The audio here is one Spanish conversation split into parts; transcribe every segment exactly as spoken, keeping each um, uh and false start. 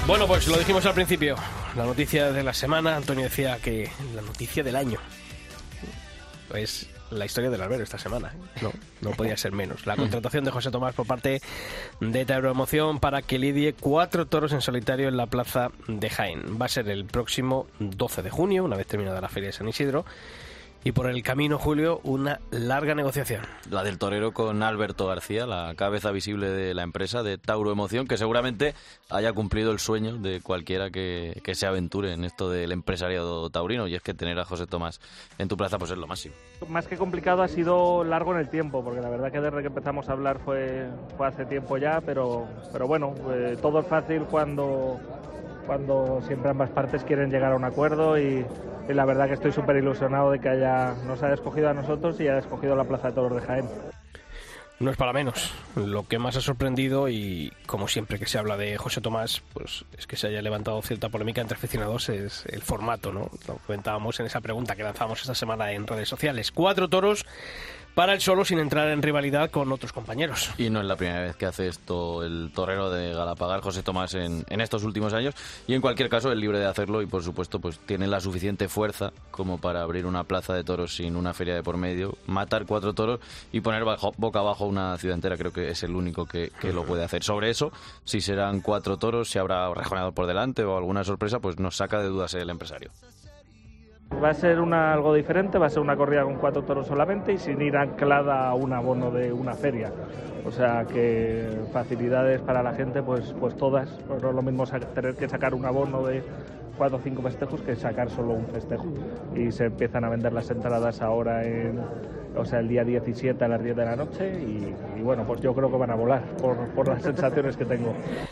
Bueno, pues lo dijimos al principio, la noticia de la semana. Antonio decía que la noticia del año es la historia del albero esta semana. No, no podía ser menos. La contratación de José Tomás por parte de Tauroemoción para que lidie cuatro toros en solitario en la plaza de Jaén. Va a ser el próximo doce de junio, una vez terminada la Feria de San Isidro. Y por el camino, Julio, una larga negociación. La del torero con Alberto García, la cabeza visible de la empresa de Tauroemoción, que seguramente haya cumplido el sueño de cualquiera que, que se aventure en esto del empresariado taurino, y es que tener a José Tomás en tu plaza pues es lo máximo. Más que complicado, ha sido largo en el tiempo, porque la verdad que desde que empezamos a hablar fue, fue hace tiempo ya, pero, pero bueno, eh, todo es fácil cuando, cuando siempre ambas partes quieren llegar a un acuerdo y... Y la verdad que estoy súper ilusionado de que haya, nos haya escogido a nosotros y haya escogido la Plaza de Toros de Jaén. No es para menos. Lo que más ha sorprendido, y como siempre que se habla de José Tomás, pues es que se haya levantado cierta polémica entre aficionados, es el formato, ¿no? Lo comentábamos en esa pregunta que lanzamos esta semana en redes sociales. Cuatro toros para él solo, sin entrar en rivalidad con otros compañeros. Y no es la primera vez que hace esto el torero de Galapagar, José Tomás, en, en estos últimos años, y en cualquier caso es libre de hacerlo y por supuesto pues tiene la suficiente fuerza como para abrir una plaza de toros sin una feria de por medio, matar cuatro toros y poner bajo, boca abajo una ciudad entera. Creo que es el único que, que lo puede hacer. Sobre eso, si serán cuatro toros, si habrá rejoneador por delante o alguna sorpresa, pues nos saca de dudas el empresario. Va a ser una, algo diferente, va a ser una corrida con cuatro toros solamente y sin ir anclada a un abono de una feria. O sea que facilidades para la gente, pues pues todas. Pues no es lo mismo tener que sacar un abono de cuatro o cinco festejos que sacar solo un festejo. Y se empiezan a vender las entradas ahora, en, o sea, el día diecisiete a las diez de la noche y, y bueno, pues yo creo que van a volar por, por las sensaciones que tengo.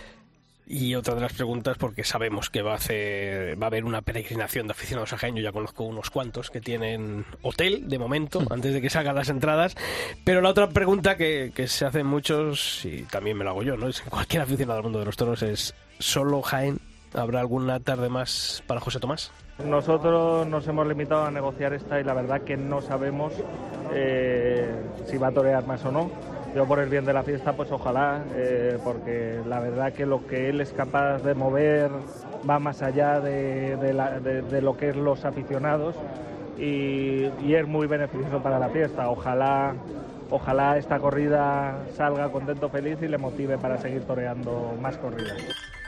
Y otra de las preguntas, porque sabemos que va a hacer, va a haber una peregrinación de aficionados a Jaén. Yo ya conozco unos cuantos que tienen hotel de momento, antes de que salgan las entradas. Pero la otra pregunta que, que se hacen muchos, y también me lo hago yo, ¿no? Es cualquier aficionado al mundo de los toros, es ¿solo Jaén? ¿Habrá alguna tarde más para José Tomás? Nosotros nos hemos limitado a negociar esta y la verdad que no sabemos eh, si va a torear más o no. Yo por el bien de la fiesta, pues ojalá, eh, porque la verdad que lo que él es capaz de mover va más allá de, de, la, de, de lo que es los aficionados y, y es muy beneficioso para la fiesta. Ojalá, ojalá esta corrida salga contento, feliz y le motive para seguir toreando más corridas.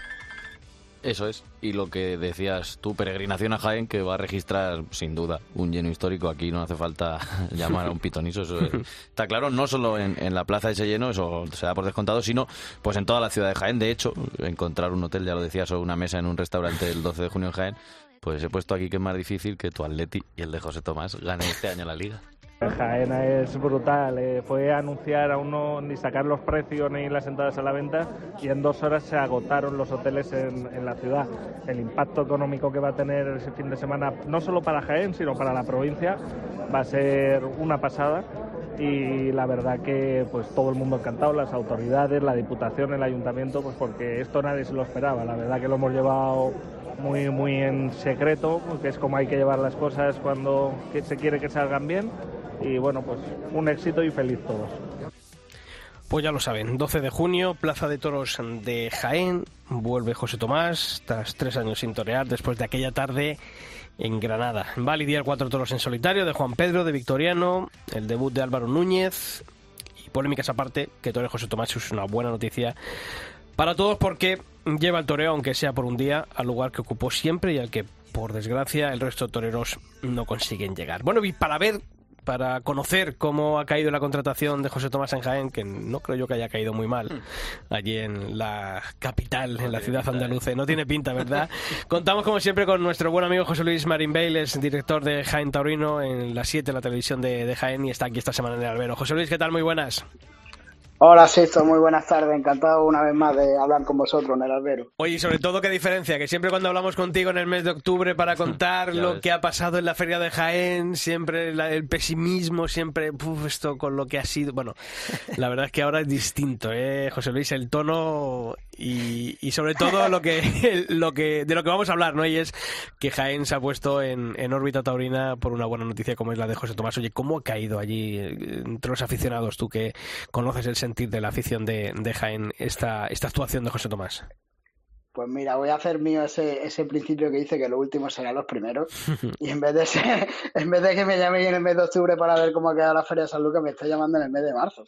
Eso es, y lo que decías tú, peregrinación a Jaén, que va a registrar sin duda un lleno histórico. Aquí no hace falta llamar a un pitoniso, eso es, está claro, no solo en, en la plaza de ese lleno, eso se da por descontado, sino pues en toda la ciudad de Jaén. De hecho, encontrar un hotel, ya lo decías, o una mesa en un restaurante el doce de junio en Jaén, pues he puesto aquí que es más difícil que tu Atleti y el de José Tomás gane este año la Liga. Jaén es brutal, eh, fue anunciar aún no ni sacar los precios ni las entradas a la venta y en dos horas se agotaron los hoteles en, en la ciudad. El impacto económico que va a tener ese fin de semana, no solo para Jaén, sino para la provincia, va a ser una pasada y la verdad que pues todo el mundo encantado, las autoridades, la Diputación, el Ayuntamiento, pues porque esto nadie se lo esperaba. La verdad que lo hemos llevado muy, muy en secreto, porque es como hay que llevar las cosas cuando se quiere que salgan bien. Y bueno, pues un éxito y feliz todos. Pues ya lo saben, doce de junio, Plaza de Toros de Jaén, vuelve José Tomás tras tres años sin torear después de aquella tarde en Granada. Va a lidiar cuatro toros en solitario de Juan Pedro, de Victoriano, el debut de Álvaro Núñez y polémicas aparte, que toree José Tomás es una buena noticia para todos porque lleva el toreo, aunque sea por un día, al lugar que ocupó siempre y al que, por desgracia, el resto de toreros no consiguen llegar. Bueno, y para ver... para conocer cómo ha caído la contratación de José Tomás en Jaén, que no creo yo que haya caído muy mal, allí en la capital, en la ciudad andaluza. No tiene pinta, ¿verdad? Contamos, como siempre, con nuestro buen amigo José Luis Marín Bailes, director de Jaén Taurino, en las siete de la televisión de, de Jaén, y está aquí esta semana en el albero. José Luis, ¿qué tal? Muy buenas. Hola, Sixto, muy buenas tardes. Encantado una vez más de hablar con vosotros en el albero. Oye, y sobre todo, qué diferencia, que siempre cuando hablamos contigo en el mes de octubre para contar lo ves. que ha pasado en la Feria de Jaén, siempre la, el pesimismo, siempre, uf, esto con lo que ha sido... Bueno, la verdad es que ahora es distinto, ¿eh, José Luis? El tono y, y sobre todo lo que, lo que de lo que vamos a hablar, ¿no? Y es que Jaén se ha puesto en, en órbita taurina por una buena noticia como es la de José Tomás. Oye, ¿cómo ha caído allí entre los aficionados, tú que conoces el sentir de la afición de, de Jaén, esta, esta actuación de José Tomás? Pues mira, voy a hacer mío ese, ese principio que dice que los últimos serán los primeros. Y en vez de ser, en vez de que me llame en el mes de octubre para ver cómo ha quedado la Feria de San Lucas, me está llamando en el mes de marzo.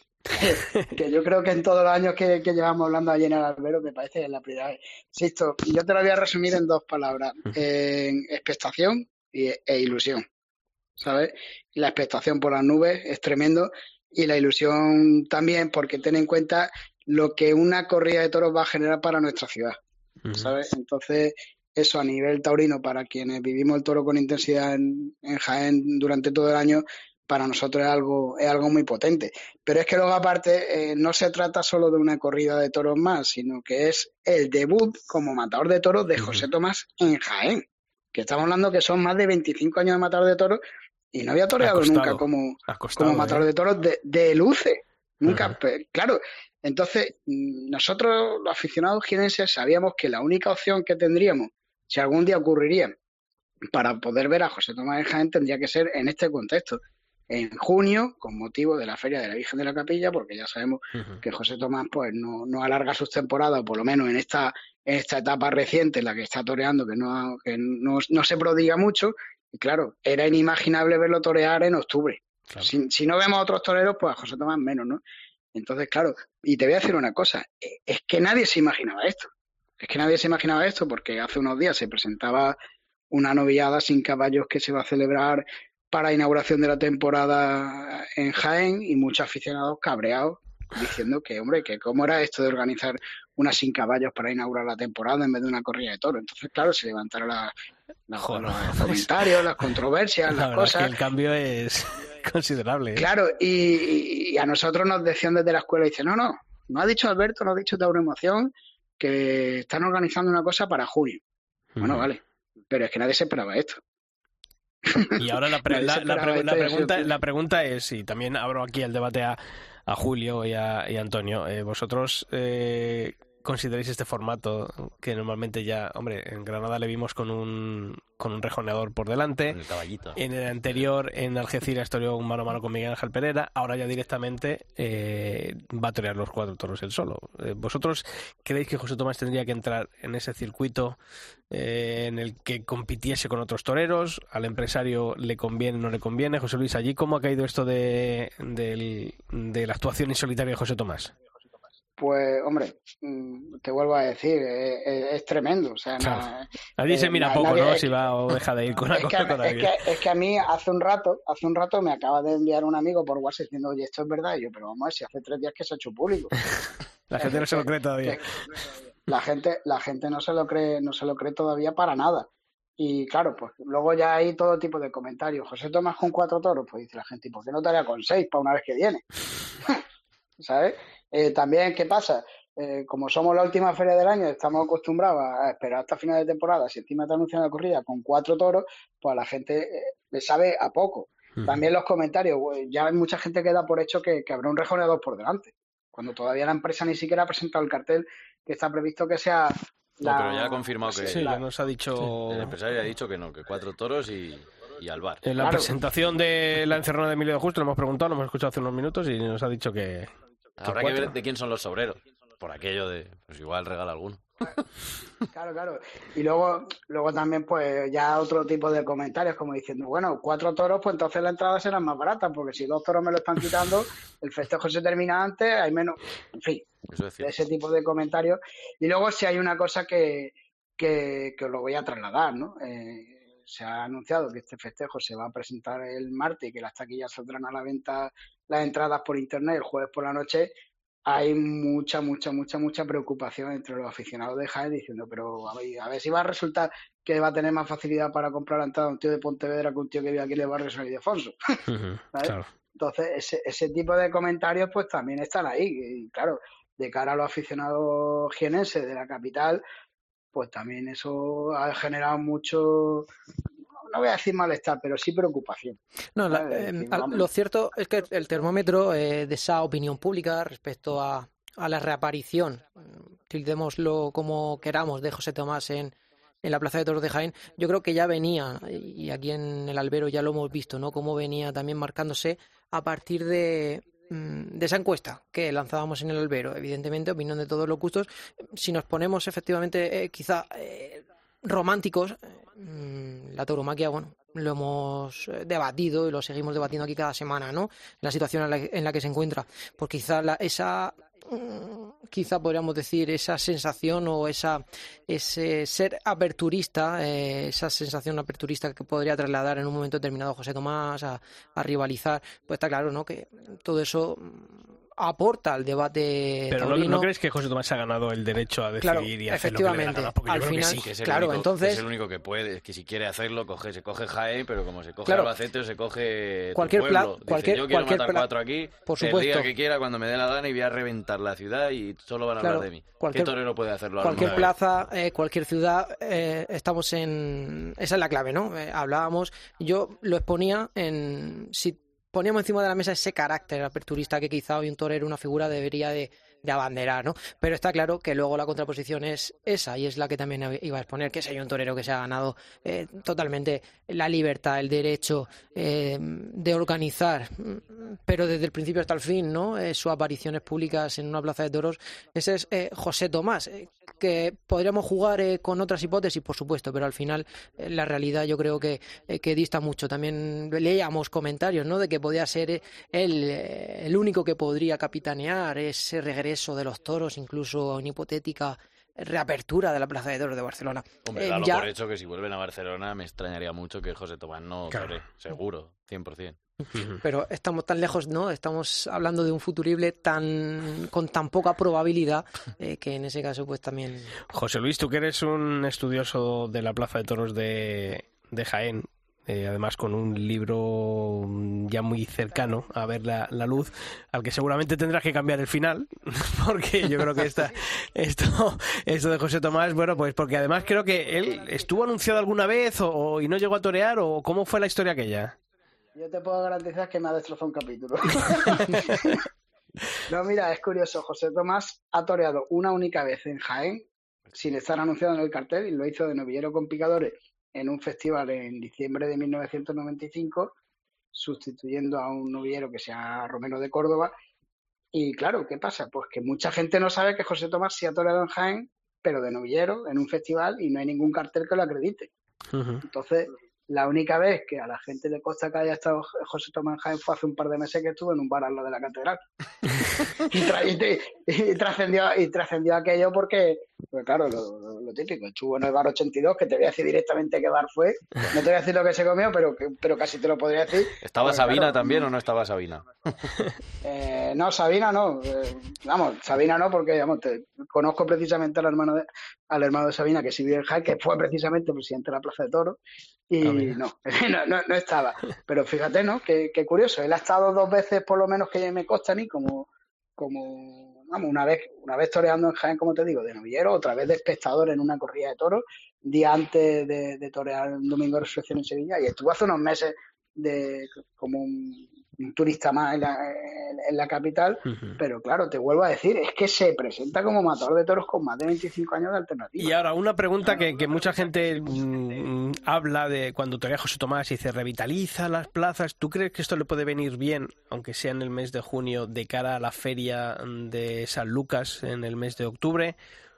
Que yo creo que en todos los años que, que llevamos hablando allí en el albero, me parece que es la primera vez. Insisto, yo te lo voy a resumir en dos palabras. En expectación y, e ilusión. ¿Sabes? La expectación por las nubes es tremendo. Y la ilusión también, porque ten en cuenta lo que una corrida de toros va a generar para nuestra ciudad. ¿Sabes? Entonces, eso a nivel taurino, para quienes vivimos el toro con intensidad en, en Jaén durante todo el año, para nosotros es algo, es algo muy potente. Pero es que luego, aparte, eh, no se trata solo de una corrida de toros más, sino que es el debut como matador de toros de José Tomás en Jaén. Que estamos hablando que son más de veinticinco años de matador de toros y no había toreado nunca como, como matador eh. de toros de, de luce. Nunca, uh-huh. pues, claro. Entonces, nosotros los aficionados jienenses sabíamos que la única opción que tendríamos, si algún día ocurriría, para poder ver a José Tomás en Jaén, tendría que ser en este contexto. En junio, con motivo de la Feria de la Virgen de la Capilla, porque ya sabemos uh-huh. que José Tomás pues no, no alarga sus temporadas, o por lo menos en esta, en esta etapa reciente en la que está toreando, que no, que no, no se prodiga mucho. Y claro, era inimaginable verlo torear en octubre. Claro. Si, si no vemos a otros toreros, pues a José Tomás menos, ¿no? Entonces, claro, y te voy a decir una cosa, es que nadie se imaginaba esto. Es que nadie se imaginaba esto porque hace unos días se presentaba una novillada sin caballos que se va a celebrar para inauguración de la temporada en Jaén y muchos aficionados cabreados diciendo que, hombre, que cómo era esto de organizar una sin caballos para inaugurar la temporada en vez de una corrida de toros. Entonces, claro, se levantaron la, la, Joder, los comentarios, las controversias, la las cosas. Es que el cambio es considerable. ¿eh? Claro, y, y a nosotros nos decían desde la escuela, dice, no, no, no ha dicho Alberto, no ha dicho Tauro Emoción, que están organizando una cosa para junio. Uh-huh. Bueno, vale, pero es que nadie se esperaba esto. Y ahora la, pre- la, la, pre- la, pregunta, la pregunta es, y también abro aquí el debate a, a Julio y a, y a Antonio, eh, vosotros eh, consideráis este formato que normalmente ya, hombre, en Granada le vimos con un con un rejoneador por delante, con el caballito. En el anterior en Algeciras toreó un mano a mano con Miguel Ángel Pereira, ahora ya directamente eh, va a torear los cuatro toros él solo. Eh, ¿Vosotros creéis que José Tomás tendría que entrar en ese circuito eh, en el que compitiese con otros toreros? ¿Al empresario le conviene o no le conviene? José Luis, ¿allí cómo ha caído esto de, de, de la actuación insolitaria de José Tomás? Pues, hombre, te vuelvo a decir, es, es, es tremendo. O sea, claro. na, Allí eh, se mira na, poco, ¿no? Si que, va o deja de ir con es, la que, con es, que, es que a mí hace un rato, hace un rato me acaba de enviar un amigo por WhatsApp diciendo, oye, esto es verdad. Y yo, pero vamos a ver, si hace tres días que se ha hecho público. La gente no se lo cree todavía. La gente, la gente no se lo cree, no se lo cree todavía para nada. Y claro, pues luego ya hay todo tipo de comentarios. José Tomás con cuatro toros, pues dice la gente, ¿y por qué no tarea con seis para una vez que viene? ¿Sabes? Eh, también, ¿qué pasa? Eh, como somos la última feria del año, estamos acostumbrados a esperar hasta final de temporada. Si encima te anuncian la corrida con cuatro toros, pues a la gente eh, le sabe a poco. Uh-huh. También los comentarios, pues, ya hay mucha gente que da por hecho que, que habrá un rejoneador por delante, cuando todavía la empresa ni siquiera ha presentado el cartel que está previsto que sea... La... No, pero ya ha confirmado que... Sí, la... ya nos ha dicho... Sí, el empresario ha dicho que no, que cuatro toros y... y al bar. En la claro. presentación de la encerrona de Emilio de Justo lo hemos preguntado, lo hemos escuchado hace unos minutos y nos ha dicho que... Habrá que, que ver de quién son los obreros. Por aquello de, pues igual regala alguno. Claro, claro. Y luego, luego también, pues, ya otro tipo de comentarios, como diciendo, bueno, cuatro toros, pues entonces la entrada será más barata, porque si dos toros me lo están quitando, el festejo se termina antes, hay menos. En fin, Eso es ese tipo de comentarios. Y luego, si hay una cosa que, que, que os lo voy a trasladar, ¿no? Eh, se ha anunciado que este festejo se va a presentar el martes y que las taquillas saldrán a la venta, las entradas por internet el jueves por la noche. Hay mucha, mucha, mucha, mucha preocupación entre los aficionados de Jaén diciendo, pero a ver, a ver si va a resultar que va a tener más facilidad para comprar la entrada un tío de Pontevedra que un tío que vive aquí en el barrio San Ildefonso. Uh-huh, claro. Entonces, ese, ese tipo de comentarios pues también están ahí. Y claro, de cara a los aficionados jienenses de la capital, pues también eso ha generado mucho... no voy a decir malestar, pero sí preocupación. No, la, eh, decir, lo cierto es que el termómetro eh, de esa opinión pública respecto a, a la reaparición, tildémoslo como queramos, de José Tomás en, en la Plaza de Toros de Jaén, yo creo que ya venía, y aquí en el albero ya lo hemos visto, ¿no? Cómo venía también marcándose a partir de, de esa encuesta que lanzábamos en el albero, evidentemente, opinión de todos los gustos, si nos ponemos efectivamente eh, quizá eh, románticos, eh, la tauromaquia, bueno, lo hemos debatido y lo seguimos debatiendo aquí cada semana, ¿no? La situación en la, en la que se encuentra. Pues quizá la, esa, quizá podríamos decir, esa sensación o esa ese ser aperturista, eh, esa sensación aperturista que podría trasladar en un momento determinado José Tomás a, a rivalizar, pues está claro, ¿no? Que todo eso aporta al debate pero taurino. ¿no, ¿no crees que José Tomás se ha ganado el derecho a decidir claro, y hacer lo que le da la gana? Porque al yo creo final, que sí. Que es el claro, único, entonces que es el único que puede, que si quiere hacerlo, coge, se coge Jaén, pero como se coge claro, Albacete o se coge cualquier tu pueblo. pla- cualquier, Dice, yo quiero cualquier matar pla- cuatro aquí, por el supuesto. día que quiera, cuando me dé la gana, y voy a reventar la ciudad y solo van a Claro, hablar de mí. cualquier- ¿Qué torero puede hacerlo? Cualquier alguna vez? plaza, eh, cualquier ciudad, eh, estamos en... Esa es la clave, ¿no? Eh, hablábamos, yo lo exponía en... Si poníamos encima de la mesa ese carácter aperturista que quizá hoy un torero, una figura debería de, de abanderar, ¿no? Pero está claro que luego la contraposición es esa, y es la que también iba a exponer, que es hay un torero que se ha ganado eh, totalmente la libertad, el derecho eh, de organizar, pero desde el principio hasta el fin, ¿no? Eh, sus apariciones públicas en una plaza de toros. Ese es eh, José Tomás, eh, que podríamos jugar eh, con otras hipótesis, por supuesto, pero al final eh, la realidad yo creo que, eh, que dista mucho. También leíamos comentarios, ¿no? De que podía ser eh, él eh, el único que podría capitanear ese regreso de los toros, incluso una hipotética reapertura de la Plaza de Toros de Barcelona. Hombre, Eh, dalo ya- por hecho que si vuelven a Barcelona me extrañaría mucho que José Tomás no Claro. tore, seguro, cien por ciento. Pero estamos tan lejos, ¿no? Estamos hablando de un futurible tan con tan poca probabilidad eh, que en ese caso pues también... José Luis, tú que eres un estudioso de la Plaza de Toros de, de Jaén, eh, además con un libro ya muy cercano a ver la, la luz, al que seguramente tendrás que cambiar el final, porque yo creo que esta, esto, esto de José Tomás, bueno, pues porque además creo que él estuvo anunciado alguna vez o, o- y no llegó a torear, o cómo fue la historia aquella. Yo te puedo garantizar que me ha destrozado un capítulo. No, mira, es curioso. José Tomás ha toreado una única vez en Jaén, sin estar anunciado en el cartel, y lo hizo de novillero con picadores en un festival en diciembre de mil novecientos noventa y cinco, sustituyendo a un novillero que se llama Romero de Córdoba. Y claro, ¿qué pasa? Pues que mucha gente no sabe que José Tomás sí ha toreado en Jaén, pero de novillero, en un festival, y no hay ningún cartel que lo acredite. Ujú. Entonces, la única vez que a la gente le consta que haya estado José Tomás en Jaén fue hace un par de meses, que estuvo en un bar al lado de la catedral. Y, tra- y te- y trascendió y trascendió aquello porque, pues claro, lo, lo- lo típico, estuvo en el bar ochenta y dos, que te voy a decir directamente qué bar fue. No te voy a decir lo que se comió, pero, que- pero casi te lo podría decir. ¿Estaba Pues, Sabina claro, también o no estaba Sabina? Eh, no, Sabina no. Eh, vamos, Sabina no, porque vamos, te- conozco precisamente al hermano de, al hermano de Sabina, que sí vive en Jaén, que fue precisamente presidente de la Plaza de Toros, y Ah, mira. no, no, no, no estaba. Pero fíjate, ¿no? Qué, qué curioso. Él ha estado dos veces, por lo menos que me consta a mí, como, como vamos, una vez, una vez toreando en Jaén, como te digo, de novillero, otra vez de espectador en una corrida de toros, día antes de, de torear un domingo de resurrección en Sevilla, y estuvo hace unos meses de como un, un turista más en la, en- en la capital. Ujú. Pero claro, te vuelvo a decir, es que se presenta como matador de toros con más de veinticinco años de alternativa. Y ahora, una pregunta que, que mucha gente mm, habla de cuando torea José Tomás y dice, revitaliza las plazas. ¿Tú crees que esto le puede venir bien, aunque sea en el mes de junio, de cara a la feria de San Lucas en el mes de octubre,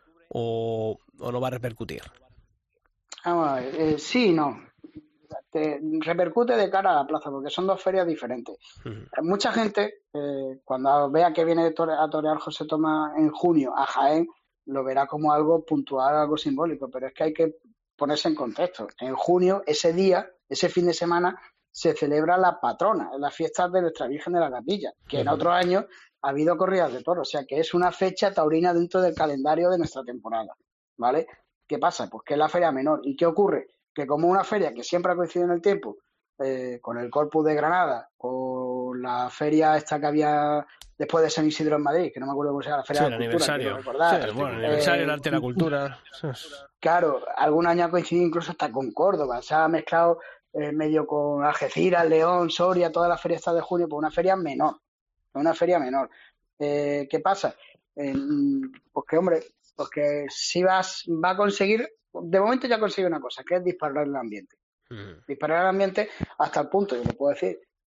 o, o no va a repercutir? Vamos a ver, eh, sí y no. Te repercute de cara a la plaza, porque son dos ferias diferentes. Ujú. Mucha gente, eh, cuando vea que viene de tore- a torear José Tomás en junio a Jaén, lo verá como algo puntual, algo simbólico, pero es que hay que ponerse en contexto. En junio, ese día, ese fin de semana, se celebra la patrona, las fiestas de nuestra Virgen de la Capilla, que en Ujú. otros años ha habido corridas de toros, o sea que es una fecha taurina dentro del calendario de nuestra temporada, ¿vale? ¿Qué pasa? Pues que es la feria menor. ¿Y qué ocurre? Que como una feria que siempre ha coincidido en el tiempo, eh, con el Corpus de Granada, con la feria esta que había después de San Isidro en Madrid, que no me acuerdo cómo se llama, la Sí, Feria el de la Cultura, quiero aniversario. recordar. Sí, bueno, el Eh, aniversario, el arte y la cultura. Eso es- Claro, algún año ha coincidido incluso hasta con Córdoba, se ha mezclado eh, medio con Algeciras, León, Soria, todas las ferias estas de junio, pues una feria menor, una feria menor. Eh, ¿qué pasa? Eh, pues que, hombre, pues que si vas, va a conseguir, de momento ya consigue una cosa, que es disparar el ambiente. Ujú. Disparar el ambiente hasta el punto, yo lo puedo decir,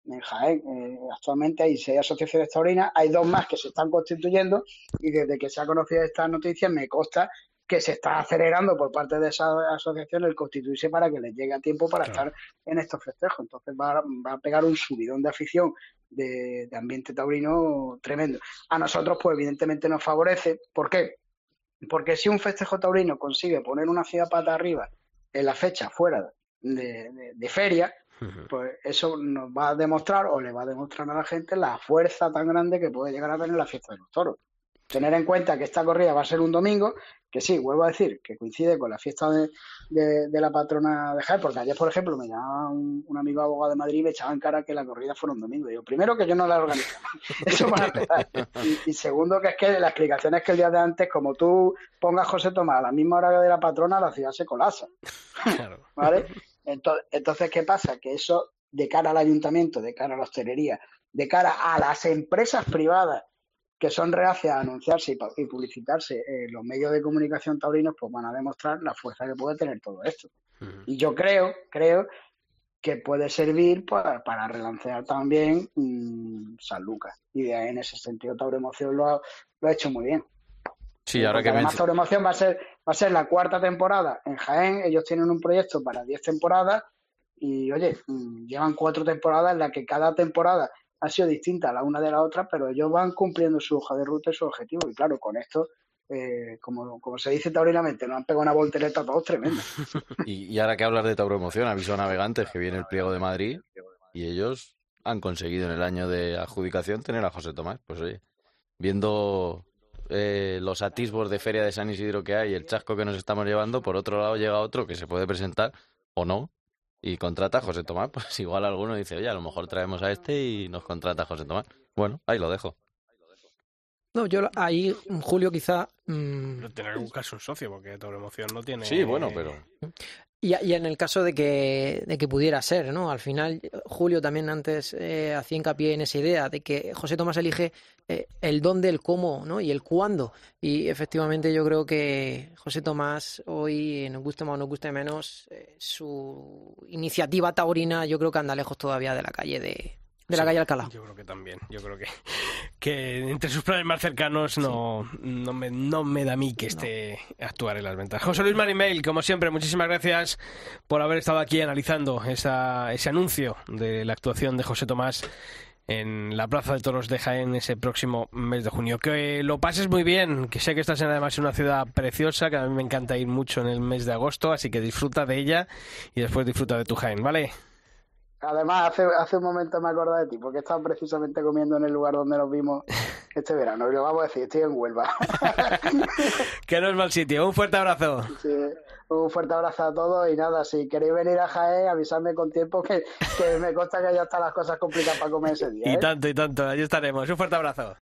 en Jaén. Eh, actualmente hay seis asociaciones taurinas, hay dos más que se están constituyendo y desde que se ha conocido esta noticia me consta que se está acelerando por parte de esa asociación el constituirse para que les llegue a tiempo para claro. estar en estos festejos. Entonces va, va a pegar un subidón de afición, de, de ambiente taurino tremendo. A nosotros, pues evidentemente nos favorece. ¿Por qué? Porque si un festejo taurino consigue poner una ciudad pata arriba en la fecha fuera de, de, de feria, uh-huh. pues eso nos va a demostrar o le va a demostrar a la gente la fuerza tan grande que puede llegar a tener la fiesta de los toros. Tener en cuenta que esta corrida va a ser un domingo, que sí, vuelvo a decir, que coincide con la fiesta de, de, de la patrona de Jaén, porque ayer, por ejemplo, me llamaba un, un amigo abogado de Madrid y me echaba en cara que la corrida fuera un domingo. Y yo, primero, que yo no la organizo. Eso para empezar. Y, y segundo, que es que la explicación es que el día de antes, como tú pongas José Tomás a la misma hora de la patrona, la ciudad se colapsa. Claro. ¿Vale? Entonces, entonces, ¿qué pasa? Que eso, de cara al ayuntamiento, de cara a la hostelería, de cara a las empresas privadas, que son reacias a anunciarse y publicitarse en los medios de comunicación taurinos, pues van a demostrar la fuerza que puede tener todo esto. Uh-huh. Y yo creo, creo que puede servir para, para relancear también mmm, San Lucas. Y de ahí, en ese sentido, Tauroemoción lo ha, lo ha hecho muy bien. Sí, ahora que además, Tauroemoción va a ser va a ser la cuarta temporada en Jaén. Ellos tienen un proyecto para diez temporadas y, oye, mmm, llevan cuatro temporadas en las que cada temporada ha sido distinta la una de la otra, pero ellos van cumpliendo su hoja de ruta y su objetivo. Y claro, con esto, eh, como, como se dice taurinamente, nos han pegado una voltereta a todos tremenda. y, y ahora que hablas de Tauroemoción, aviso a navegantes que viene el pliego de Madrid y ellos han conseguido en el año de adjudicación tener a José Tomás. Pues oye, viendo eh, los atisbos de Feria de San Isidro que hay, el chasco que nos estamos llevando, por otro lado llega otro que se puede presentar o no, y contrata a José Tomás, pues igual alguno dice, oye, a lo mejor traemos a este y nos contrata a José Tomás. Bueno, ahí lo dejo. No, yo ahí, Julio, quizá... Mmm... Pero tiene algún caso un socio, porque Tauroemoción no tiene... Sí, bueno, pero... Y, y en el caso de que, de que pudiera ser, ¿no? Al final, Julio también antes eh, hacía hincapié en esa idea de que José Tomás elige eh, el dónde, el cómo, ¿no? Y el cuándo. Y efectivamente yo creo que José Tomás hoy, nos guste más o nos guste menos, eh, su iniciativa taurina yo creo que anda lejos todavía de la calle de... De la sí, calle Alcalá. Yo creo que también. Yo creo que, que entre sus planes más cercanos no, sí. no, me, no me da a mí que esté no. actuar en las ventas. José Luis Marimel, como siempre, muchísimas gracias por haber estado aquí analizando esa, ese anuncio de la actuación de José Tomás en la Plaza de Toros de Jaén ese próximo mes de junio. Que lo pases muy bien, que sé que estás en, además en una ciudad preciosa, que a mí me encanta ir mucho en el mes de agosto, así que disfruta de ella y después disfruta de tu Jaén, ¿vale? Además, hace, hace un momento me acordé de ti, porque estaba precisamente comiendo en el lugar donde nos vimos este verano. Y lo vamos a decir, estoy en Huelva. Que no es mal sitio. Un fuerte abrazo. Sí, un fuerte abrazo a todos. Y nada, si queréis venir a Jaén, avisadme con tiempo, que, que me consta que ya están las cosas complicadas para comer ese día. Y ¿eh? tanto, y tanto. Allí estaremos. Un fuerte abrazo.